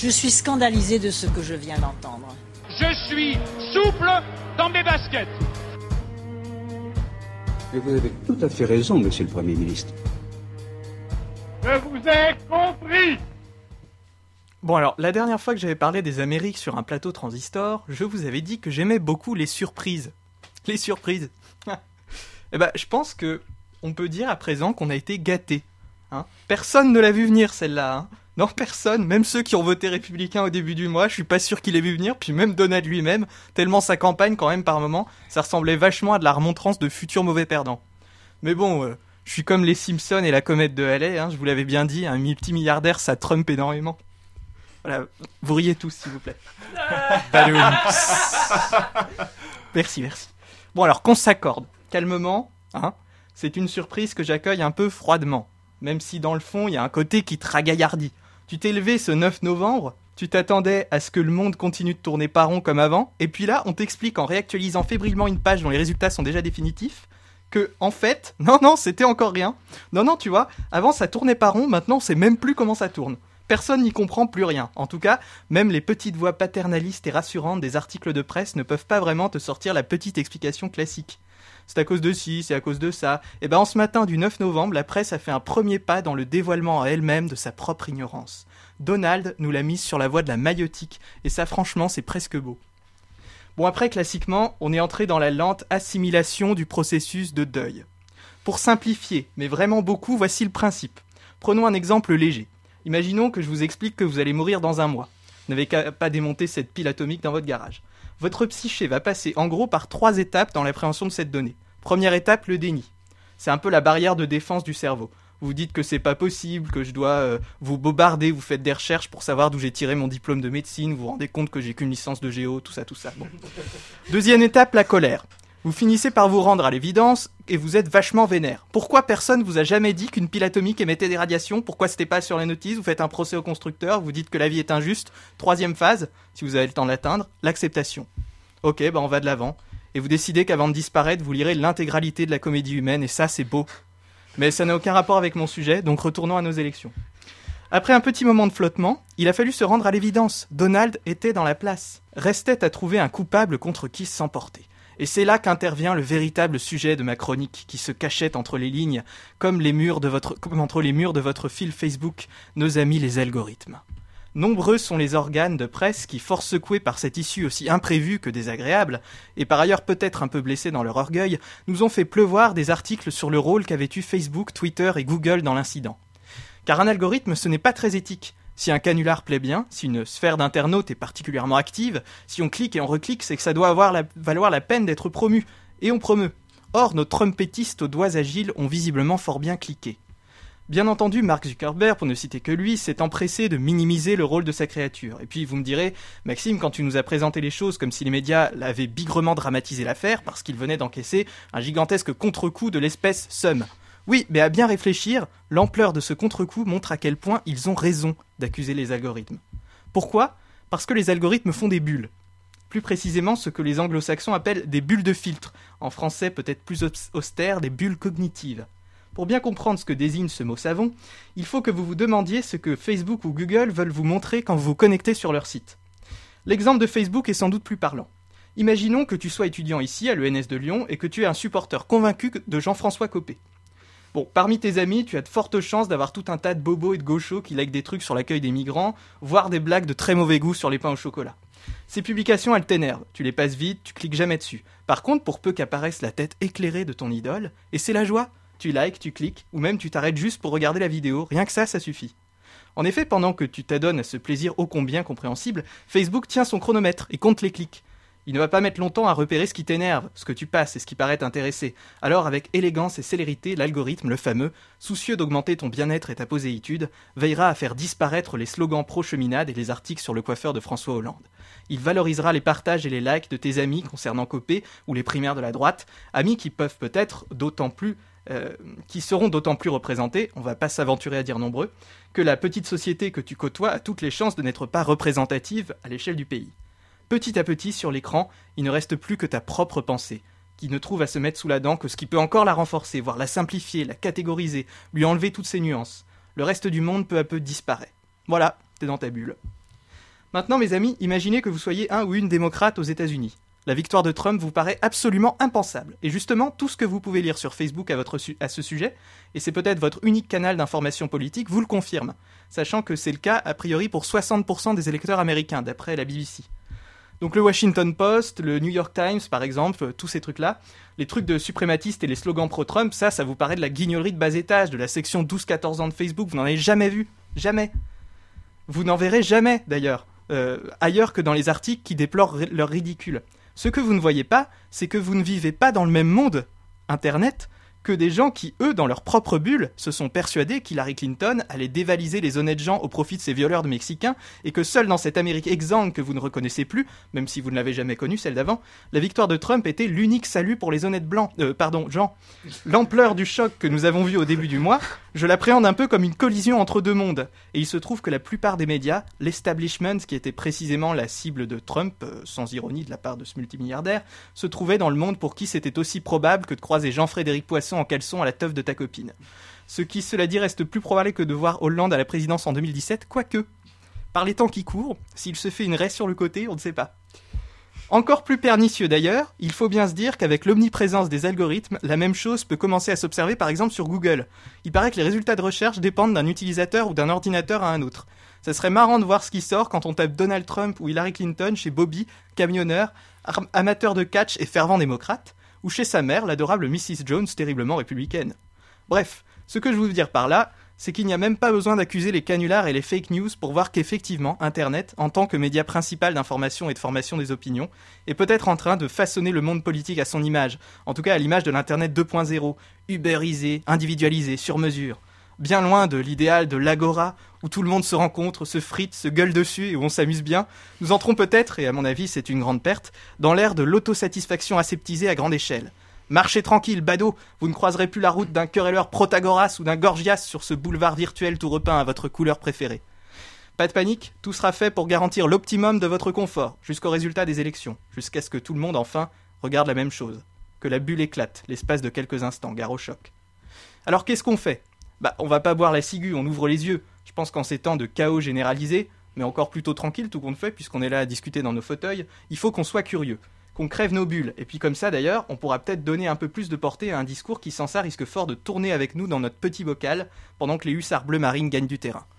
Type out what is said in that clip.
Je suis scandalisé de ce que je viens d'entendre. Je suis souple dans mes baskets. Et vous avez tout à fait raison, monsieur le Premier ministre. Je vous ai compris. Bon alors, la dernière fois que j'avais parlé des Amériques sur un plateau transistor, je vous avais dit que j'aimais beaucoup les surprises. Les surprises. Eh ben, je pense que on peut dire à présent qu'on a été gâtés. Hein, personne ne l'a vu venir celle-là. Hein. Non, personne, même ceux qui ont voté républicain au début du mois, je suis pas sûr qu'il ait vu venir, puis même Donald lui-même, tellement sa campagne quand même par moment, ça ressemblait vachement à de la remontrance de futurs mauvais perdants. Mais bon, je suis comme les Simpsons et la comète de Halley, hein, je vous l'avais bien dit, un multimilliardaire ça trumpe énormément. Voilà, vous riez tous s'il vous plaît. Merci. Bon alors qu'on s'accorde, calmement, hein, c'est une surprise que j'accueille un peu froidement, même si dans le fond il y a un côté qui te ragaillardit. Tu t'es levé ce 9 novembre, tu t'attendais à ce que le monde continue de tourner pas rond comme avant, et puis là on t'explique en réactualisant fébrilement une page dont les résultats sont déjà définitifs, que en fait, non, c'était encore rien. Non, tu vois, avant ça tournait pas rond, maintenant on sait même plus comment ça tourne. Personne n'y comprend plus rien. En tout cas, même les petites voix paternalistes et rassurantes des articles de presse ne peuvent pas vraiment te sortir la petite explication classique. C'est à cause de ci, c'est à cause de ça. Et ben en ce matin du 9 novembre, la presse a fait un premier pas dans le dévoilement à elle-même de sa propre ignorance. Donald nous l'a mise sur la voie de la maïotique, et ça franchement c'est presque beau. Bon après classiquement, on est entré dans la lente assimilation du processus de deuil. Pour simplifier, mais vraiment beaucoup, voici le principe. Prenons un exemple léger. Imaginons que je vous explique que vous allez mourir dans un mois. Vous n'avez qu'à pas démonter cette pile atomique dans votre garage. Votre psyché va passer en gros par 3 étapes dans l'appréhension de cette donnée. Première étape, le déni. C'est un peu la barrière de défense du cerveau. Vous vous dites que c'est pas possible, que je dois vous bobarder, vous faites des recherches pour savoir d'où j'ai tiré mon diplôme de médecine, vous vous rendez compte que j'ai qu'une licence de géo, tout ça. Bon. Deuxième étape, la colère. Vous finissez par vous rendre à l'évidence et vous êtes vachement vénère. Pourquoi personne vous a jamais dit qu'une pile atomique émettait des radiations ? Pourquoi c'était pas sur les notices ? Vous faites un procès au constructeur, vous dites que la vie est injuste. Troisième phase, si vous avez le temps de l'atteindre, l'acceptation. Ok, on va de l'avant. Et vous décidez qu'avant de disparaître, vous lirez l'intégralité de la comédie humaine, et ça, c'est beau. Mais ça n'a aucun rapport avec mon sujet, donc retournons à nos élections. Après un petit moment de flottement, il a fallu se rendre à l'évidence. Donald était dans la place. Restait à trouver un coupable contre qui s'emporter. Et c'est là qu'intervient le véritable sujet de ma chronique, qui se cachait entre les lignes, comme entre les murs de votre fil Facebook, nos amis les algorithmes. Nombreux sont les organes de presse qui, fort secoués par cette issue aussi imprévue que désagréable, et par ailleurs peut-être un peu blessés dans leur orgueil, nous ont fait pleuvoir des articles sur le rôle qu'avaient eu Facebook, Twitter et Google dans l'incident. Car un algorithme, ce n'est pas très éthique. Si un canular plaît bien, si une sphère d'internautes est particulièrement active, si on clique et on reclique, c'est que ça doit valoir la peine d'être promu. Et on promeut. Or, nos trumpettistes aux doigts agiles ont visiblement fort bien cliqué. Bien entendu, Mark Zuckerberg, pour ne citer que lui, s'est empressé de minimiser le rôle de sa créature. Et puis vous me direz, Maxime, quand tu nous as présenté les choses comme si les médias avaient bigrement dramatisé l'affaire, parce qu'ils venaient d'encaisser un gigantesque contre-coup de l'espèce Sum. Oui, mais à bien réfléchir, l'ampleur de ce contre-coup montre à quel point ils ont raison d'accuser les algorithmes. Pourquoi ? Parce que les algorithmes font des bulles. Plus précisément ce que les anglo-saxons appellent des bulles de filtre. En français peut-être plus austère, des bulles cognitives. Pour bien comprendre ce que désigne ce mot savon, il faut que vous vous demandiez ce que Facebook ou Google veulent vous montrer quand vous vous connectez sur leur site. L'exemple de Facebook est sans doute plus parlant. Imaginons que tu sois étudiant ici à l'ENS de Lyon et que tu es un supporter convaincu de Jean-François Copé. Bon, parmi tes amis, tu as de fortes chances d'avoir tout un tas de bobos et de gauchos qui likent des trucs sur l'accueil des migrants, voire des blagues de très mauvais goût sur les pains au chocolat. Ces publications, elles t'énervent, tu les passes vite, tu cliques jamais dessus. Par contre, pour peu qu'apparaisse la tête éclairée de ton idole, et c'est la joie, tu likes, tu cliques, ou même tu t'arrêtes juste pour regarder la vidéo, rien que ça suffit. En effet, pendant que tu t'adonnes à ce plaisir ô combien compréhensible, Facebook tient son chronomètre et compte les clics. Il ne va pas mettre longtemps à repérer ce qui t'énerve, ce que tu passes et ce qui paraît t'intéresser. Alors, avec élégance et célérité, l'algorithme, le fameux, soucieux d'augmenter ton bien-être et ta poséitude, veillera à faire disparaître les slogans pro-cheminade et les articles sur le coiffeur de François Hollande. Il valorisera les partages et les likes de tes amis concernant Copé ou les primaires de la droite, amis qui peuvent peut-être qui seront d'autant plus représentés, on va pas s'aventurer à dire nombreux, que la petite société que tu côtoies a toutes les chances de n'être pas représentative à l'échelle du pays. Petit à petit, sur l'écran, il ne reste plus que ta propre pensée, qui ne trouve à se mettre sous la dent que ce qui peut encore la renforcer, voire la simplifier, la catégoriser, lui enlever toutes ses nuances. Le reste du monde peu à peu disparaît. Voilà, t'es dans ta bulle. Maintenant, mes amis, imaginez que vous soyez un ou une démocrate aux États-Unis. La victoire de Trump vous paraît absolument impensable. Et justement, tout ce que vous pouvez lire sur Facebook à ce sujet, et c'est peut-être votre unique canal d'information politique, vous le confirme. Sachant que c'est le cas, a priori, pour 60% des électeurs américains, d'après la BBC. Donc le Washington Post, le New York Times, par exemple, tous ces trucs-là, les trucs de suprématistes et les slogans pro-Trump, ça vous paraît de la guignolerie de bas étage, de la section 12-14 ans de Facebook, vous n'en avez jamais vu. Jamais. Vous n'en verrez jamais, d'ailleurs. Ailleurs que dans les articles qui déplorent leur ridicule. Ce que vous ne voyez pas, c'est que vous ne vivez pas dans le même monde, Internet, que des gens qui, eux, dans leur propre bulle, se sont persuadés qu'Hillary Clinton allait dévaliser les honnêtes gens au profit de ces violeurs de Mexicains, et que seule dans cette Amérique exsangue que vous ne reconnaissez plus, même si vous ne l'avez jamais connue, celle d'avant, la victoire de Trump était l'unique salut pour les honnêtes gens. L'ampleur du choc que nous avons vu au début du mois, je l'appréhende un peu comme une collision entre deux mondes. Et il se trouve que la plupart des médias, l'establishment, qui était précisément la cible de Trump, sans ironie de la part de ce multimilliardaire, se trouvait dans le monde pour qui c'était aussi probable que de croiser Jean-Frédéric Poisson en caleçon à la teuf de ta copine. Ce qui, cela dit, reste plus probable que de voir Hollande à la présidence en 2017, quoique, par les temps qui courent, s'il se fait une raie sur le côté, on ne sait pas. Encore plus pernicieux d'ailleurs, il faut bien se dire qu'avec l'omniprésence des algorithmes, la même chose peut commencer à s'observer par exemple sur Google. Il paraît que les résultats de recherche dépendent d'un utilisateur ou d'un ordinateur à un autre. Ça serait marrant de voir ce qui sort quand on tape Donald Trump ou Hillary Clinton chez Bobby, camionneur, amateur de catch et fervent démocrate, ou chez sa mère, l'adorable Mrs. Jones, terriblement républicaine. Bref, ce que je veux vous dire par là, c'est qu'il n'y a même pas besoin d'accuser les canulars et les fake news pour voir qu'effectivement, Internet, en tant que média principal d'information et de formation des opinions, est peut-être en train de façonner le monde politique à son image, en tout cas à l'image de l'Internet 2.0, ubérisé, individualisé, sur mesure. Bien loin de l'idéal de l'agora, où tout le monde se rencontre, se frite, se gueule dessus et où on s'amuse bien, nous entrons peut-être, et à mon avis c'est une grande perte, dans l'ère de l'autosatisfaction aseptisée à grande échelle. Marchez tranquille, badaud, vous ne croiserez plus la route d'un querelleur Protagoras ou d'un Gorgias sur ce boulevard virtuel tout repeint à votre couleur préférée. Pas de panique, tout sera fait pour garantir l'optimum de votre confort, jusqu'au résultat des élections, jusqu'à ce que tout le monde, enfin, regarde la même chose. Que la bulle éclate, l'espace de quelques instants, gare au choc. Alors qu'est-ce qu'on fait ? On va pas boire la ciguë, on ouvre les yeux. Je pense qu'en ces temps de chaos généralisé, mais encore plutôt tranquille tout compte fait, puisqu'on est là à discuter dans nos fauteuils, il faut qu'on soit curieux. Qu'on crève nos bulles, et puis comme ça d'ailleurs, on pourra peut-être donner un peu plus de portée à un discours qui sans ça risque fort de tourner avec nous dans notre petit bocal, pendant que les hussards bleu marine gagnent du terrain.